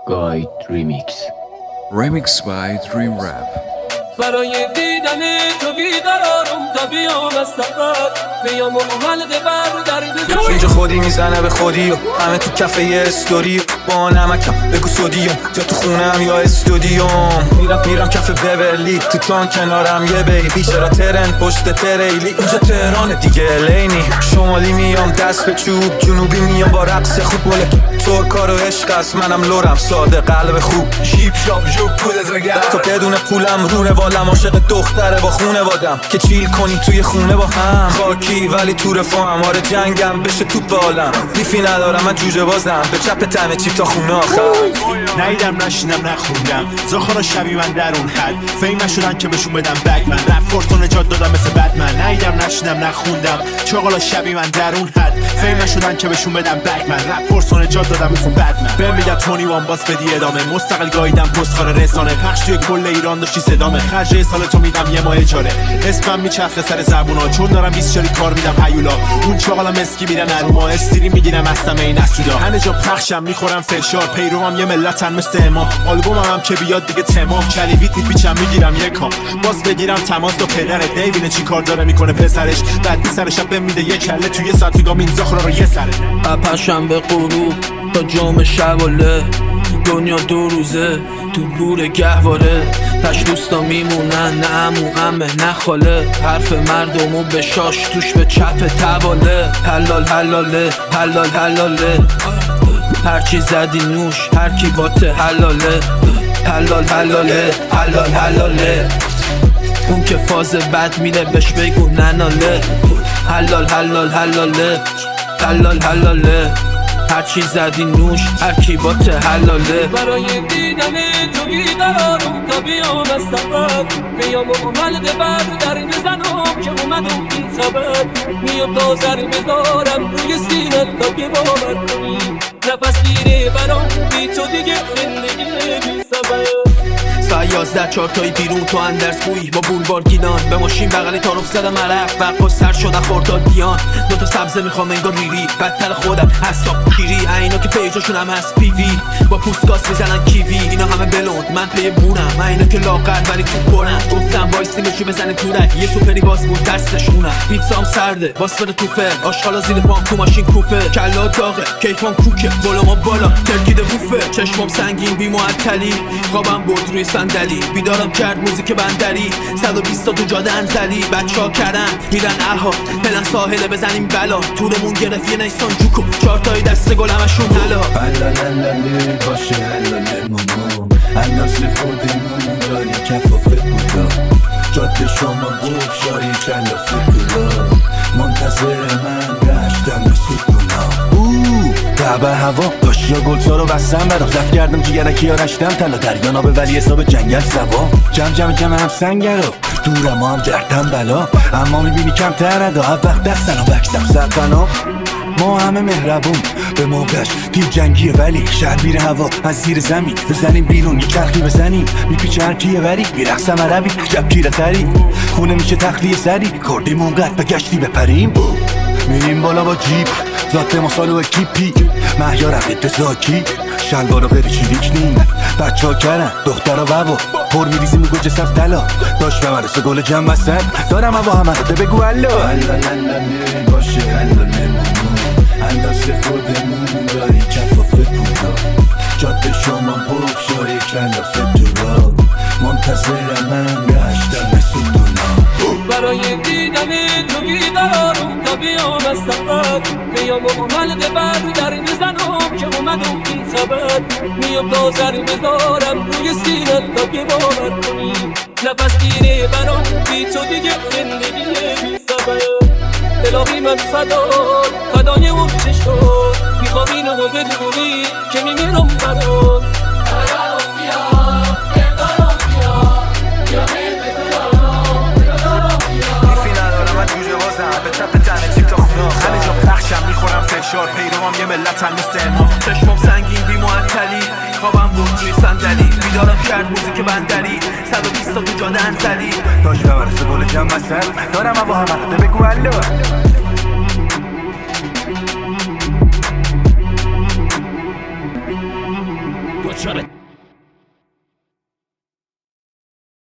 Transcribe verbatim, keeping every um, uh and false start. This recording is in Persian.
گاید ریمیکس Remix by Dream Rap. برای دیدن تو بیقرارم تا بیام از سفر بیام و حلقه بر در بزن اینجا خودی میزنه به خودی و همه تو کفه یه استوری با نمکم بگو سودیوم یا تو خونم یا استودیوم میرم میرم کفه بورلی تو تان کنارم یه بیبی چرا ترن پشت تریلی اینجا تهران دیگه لینی شمالی میام دست به چوب جنوبی میام با رقص خوب بوله تو کار و عشق است منم لورم ساده قلب خوب شیپ شاپ جو پولت رگرد تو بدون پولم رو روالم عاشق دختره با خونه وادم که چیل کنی توی خونه با هم خاکی ولی تو رفاهم آره جنگم بشه تو بالم بیفی ندارم من جوجه بازم به چپ تنه چیپ تا خونه آخر نیدم نشینم نخوندم زخارا شبی من در اون حد فیمه شدن که بهشون بدم بگ من رپ فرسو نجات دادم مثل بدمن نیدم نشینم نخوندم چاقالا شبی من در اون حد فیمه شدن که بهشون بدم بگ من رپ فرسو نجات دادم مثل بدمن بهم میگم تونی وان باس بدی ادامه مستقل گاییدم پستکار رسانه پخش توی کل ایران داشتی صدامه خرج سال تو میدم یه ماه اجاره اسمم میچرخه سر زبونا چون دارم بیست چاری کار میدم هیولا اون چاقالا مسکی میرن اروما استری میگیرم استم این اسودا همه جا پخشم میخورم فشار پیروام یه ملتن مثل امام آلبومم هم که بیاد دیگه تمام کلیویت میپیچم میگیرم یه کام باز بگیرم تماس با پدره دیوینه چی کار داره میکنه پسرش بعد سرش شب میده یه کله توی یه ساعت میگم این زخرا رو یه سره اپشم به غروب تا جام شواله دنیا دو روزه تو گور گهواره پش دوستا میمونن نه عمو عمه نه خاله حرف مردمو به شاش توش به چپ تواله حلال حلاله حلال حلاله هرچی زدی نوش هرکی باته حلاله حلال حلاله حلال حلاله اون که فاز بد میره بهش بگو نناله حلال حلال حلاله حلال حلاله هرچی زدی نوش هرکی باته حلاله برای دیدن تو بیقرارم تا بیام از سفر بیام و حلقه بر در بزنم که اومدم این خبر میام تا سر بذارم روی سینت تا که باور کنی نفس گیره برام بی تو دیگه زندگی بی سبب ساعت یازده چارتایی بیرون تو اندرز بوی با بولوار گیلان به ماشین بغلی تاروف زدم عرق برقا سر شدن خورداد دیان دوتا سبزه میخوام انگار ریری بدتر خودم حساب گیری اینا که پیجاشون هم هست پیوی با پوستگاز میزنن کیوی اینا همه بلوند من پی بونم اینا که لاغر ولی تو کنم گفتم وایسی میشی بزنه تورک یه سوپری باز بود دستشونم پیتزام سرده باز بره توفه آشغالا زیر پام تو ماشین کوفه کلا داغه کیفام کوکه بالا ما بالا ترکیده بوفه چشمام سنگین بی معطلی خوابم برد روی صندلی بیدارم کرد موزیک بندری صد و بیست تا تو جاده انزلی بچه‌ها کردن میرن اها پلن ساحله بزنیم بلا تورمون گرفت یه نیسان جوکو چهار تایی دست گل همشون حلا حلالالاله باشه حلاله ماما انداز خودمون داری کف و فتولا جاده شما بفشاری کلافه دولا منتظر من گشتم به سکونا اوه دعبه هوا داشت یا گلسا رو بستم برام زفت کردم جیگرکی ها رشتم تلا دریانا به ولی حساب جنگل سوا جمع جمع جمع هم سنگرا دورم هم دردم بلا اما میبینی کم تر ندا هر وقت دستن و بکشتم سرطنا ما همه مهربون به موقعش تیم جنگیه ولی شهر بیره هوا از زیر زمین بزنیم بیرون یه چرخی بزنیم میپیچه هر کیه وری میرقصم عربی شب کیره تری خونه میشه تخلیه سری کردیم اونقدر به گشتی بپریم میریم بالا با جیپ ذات مسالو کیپی مهیارم اتزاکی شلوارو غیر چیریک نیم بچه ها کرن دختر و بابا پر میریزیم و گوجه سفت تلا داشت به مرسه گل جمع وسط دارم هوا همه ده بگو الو حلالالاله باشه حلاله ماما انداز خودمون داری کف و فتولا جاده شما بفشاری کلافه دورا منتظر من گشتم مثل دولا برای دیدن تو بیقرارم تا بیام از سفر بیام و حلقه بر در بزنم که اومدم این خبر میام تا سر بذارم روی سینت تا که باور کنی نفس گیره برام بی تو دیگه زندگی بی سبب الهی من فدار فدای اون چشم میخوام اینو بدونی که میمیرم برام همه جا پخشم میخورم فشار پیروام یه ملتن مثل امام چشمام سنگین بی معطلی خوابم بود روی صندلی بیدارم کرد موزیک بندری صد و بیست تا تو جاده انزلی داشت به مرسه گل جمع وسط دارم هوا همه ده بگو الو دچار